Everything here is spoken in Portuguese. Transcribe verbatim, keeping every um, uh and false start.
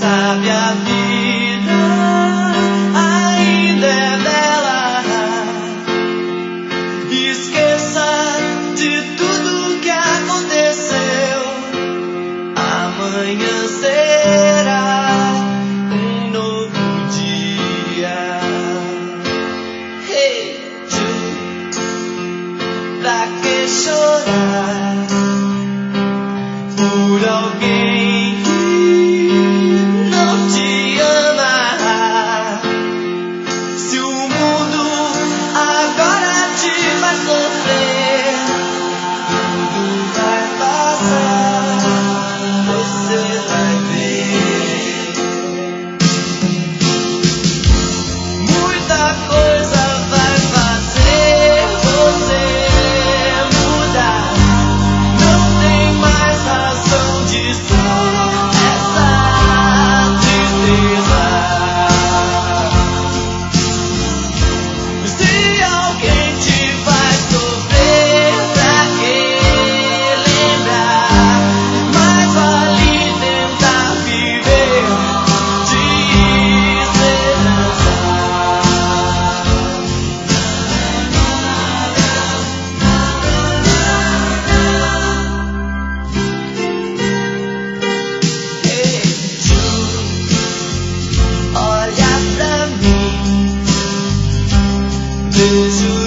sabe a vida ainda é bela. Esqueça de tudo que aconteceu. Amanhã será um novo dia. Hey, Jude, pra que chorar por alguém que não te ama? Se o mundo agora te faz sofrer, tudo vai passar, você vai ver. Muita coisa vai fazer você mudar. Não tem mais razão de ser essa tristeza. Se alguém te faz sofrer, pra que lembrar? Mais vale tentar viver de esperança. Hey, Jude, olha pra mim, vejo